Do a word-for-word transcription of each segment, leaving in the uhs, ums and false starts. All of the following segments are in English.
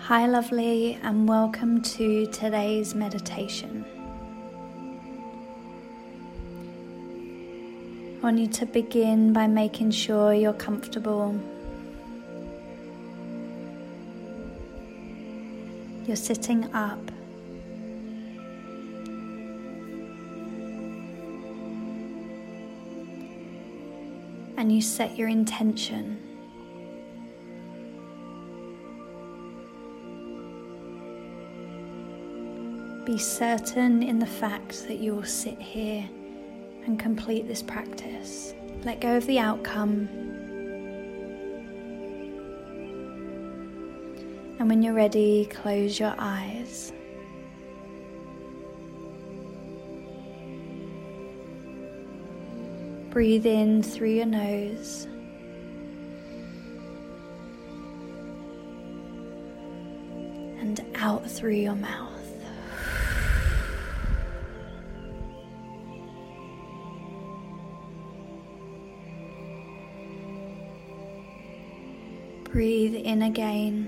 Hi lovely, and welcome to today's meditation. I want you to begin by making sure you're comfortable. You're sitting up. And you set your intention. Be certain in the fact that you will sit here and complete this practice. Let go of the outcome. And when you're ready, close your eyes. Breathe in through your nose. And out through your mouth. Breathe in again.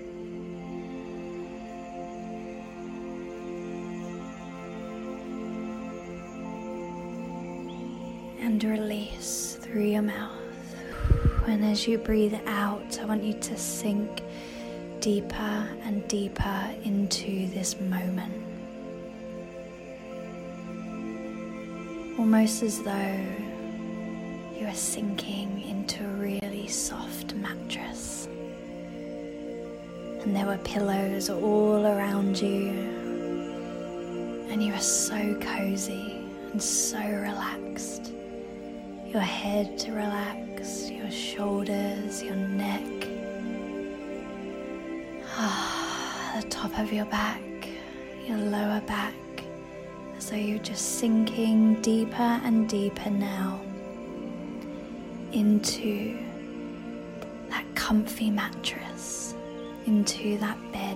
And release through your mouth. And as you breathe out, I want you to sink deeper and deeper into this moment. Almost as though you are sinking into a really soft mattress. And there were pillows all around you. And you are so cozy and so relaxed. Your head relaxed, your shoulders, your neck. The top of your back, your lower back. As though you're just sinking deeper and deeper now into that comfy mattress, into that bed,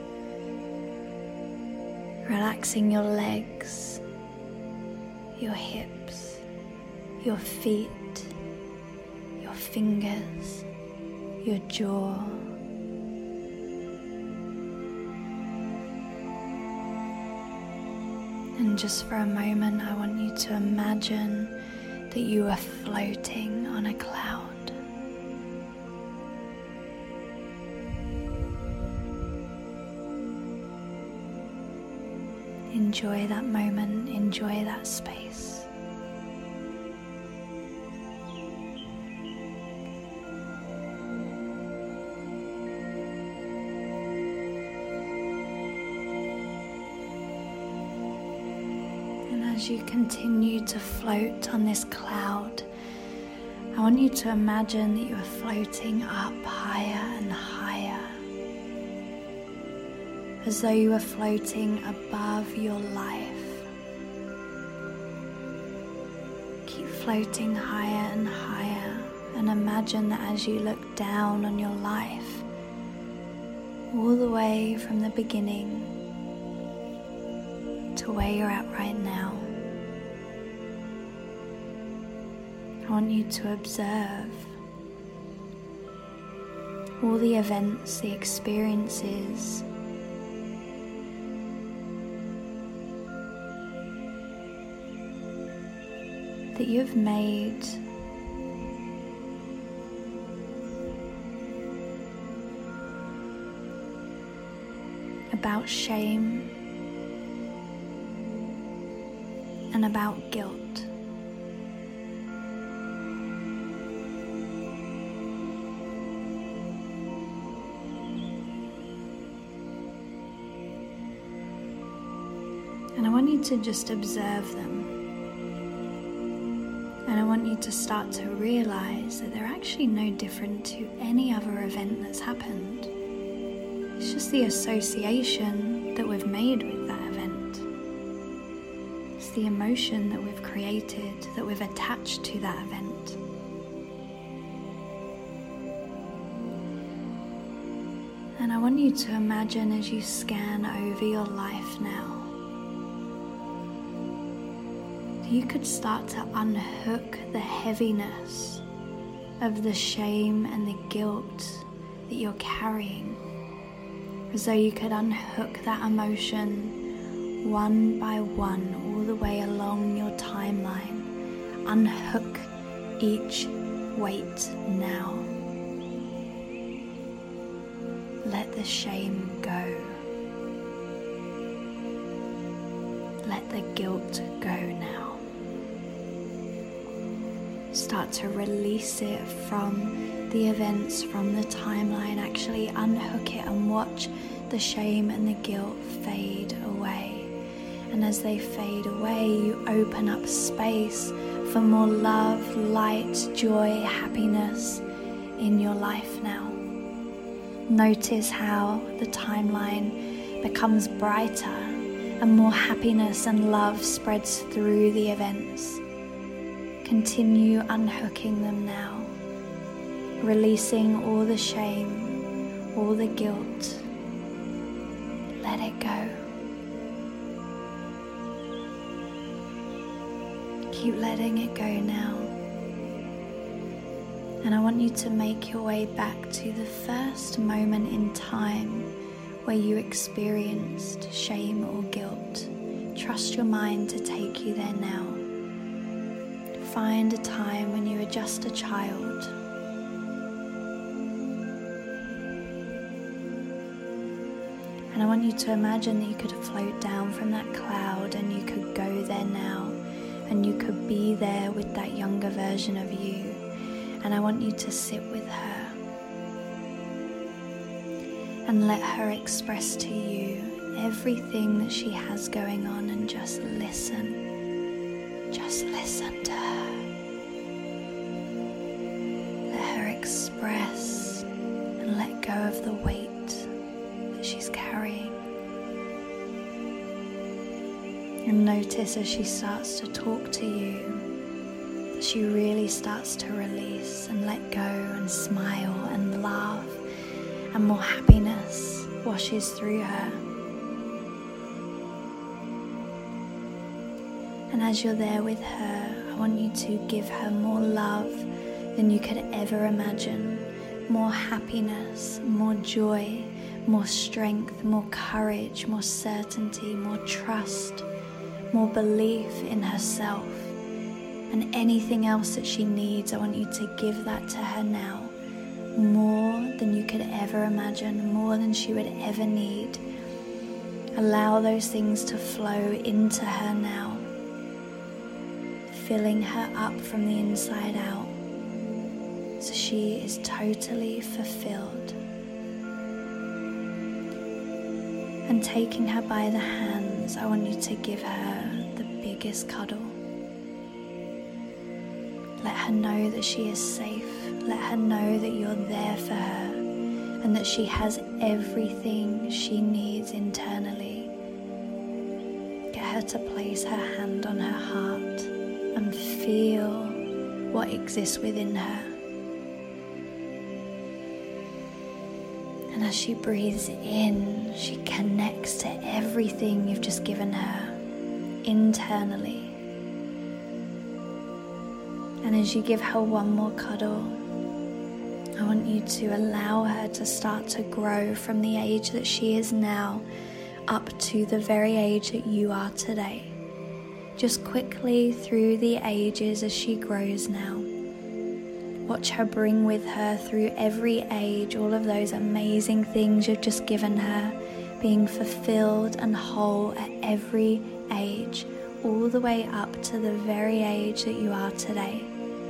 relaxing your legs, your hips, your feet, your fingers, your jaw. And just for a moment, I want you to imagine that you are floating on a cloud. Enjoy that moment, enjoy that space. As you continue to float on this cloud, I want you to imagine that you are floating up higher and higher, as though you are floating above your life. Keep floating higher and higher, and imagine that as you look down on your life, all the way from the beginning to where you're at right now, I want you to observe all the events, the experiences that you've made about shame and about guilt. And I want you to just observe them. And I want you to start to realize that they're actually no different to any other event that's happened. It's just the association that we've made with that event. It's the emotion that we've created, that we've attached to that event. And I want you to imagine as you scan over your life now, you could start to unhook the heaviness of the shame and the guilt that you're carrying as though you could unhook that emotion one by one all the way along your timeline. Unhook each weight now. Let the shame go. Let the guilt go now. Start to release it from the events, from the timeline. Actually unhook it and watch the shame and the guilt fade away. And as they fade away, you open up space for more love, light, joy, happiness in your life now. Notice how the timeline becomes brighter and more happiness and love spreads through the events. Continue unhooking them now, releasing all the shame, all the guilt. Let it go. Keep letting it go now. And I want you to make your way back to the first moment in time where you experienced shame or guilt. Trust your mind to take you there now. Find a time when you were just a child. And I want you to imagine that you could float down from that cloud and you could go there now. And you could be there with that younger version of you. And I want you to sit with her and let her express to you everything that she has going on, and just listen. Just listen to her. Let her express and let go of the weight that she's carrying. And notice as she starts to talk to you, that she really starts to release and let go and smile and laugh, and more happiness washes through her. And as you're there with her, I want you to give her more love than you could ever imagine, more happiness, more joy, more strength, more courage, more certainty, more trust, more belief in herself, and anything else that she needs. I want you to give that to her now, more than you could ever imagine, more than she would ever need. Allow those things to flow into her now, filling her up from the inside out, so she is totally fulfilled. And taking her by the hands, I want you to give her the biggest cuddle. Let her know that she is safe. Let her know that you're there for her and that she has everything she needs internally. Get her to place her hand on her heart and feel what exists within her. And as she breathes in, she connects to everything you've just given her internally. And as you give her one more cuddle, I want you to allow her to start to grow from the age that she is now up to the very age that you are today. Just quickly through the ages as she grows now. Watch her bring with her through every age all of those amazing things you've just given her, being fulfilled and whole at every age, all the way up to the very age that you are today.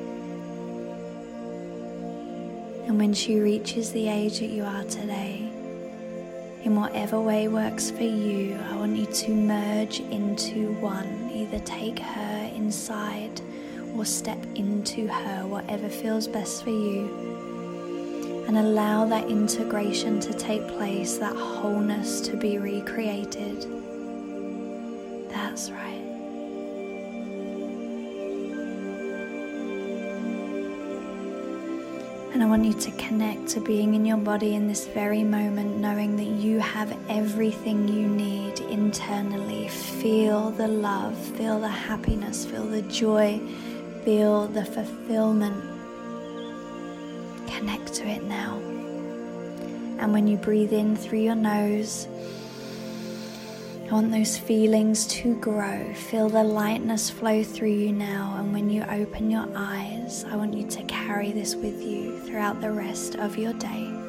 And when she reaches the age that you are today, in whatever way works for you, I want you to merge into one. Either take her inside or step into her, whatever feels best for you. And allow that integration to take place, that wholeness to be recreated. That's right. And I want you to connect to being in your body in this very moment, knowing that you have everything you need internally. Feel the love, feel the happiness, feel the joy, feel the fulfillment. Connect to it now. And when you breathe in through your nose, I want those feelings to grow. Feel the lightness flow through you now. And when you open your eyes, I want you to carry this with you throughout the rest of your day.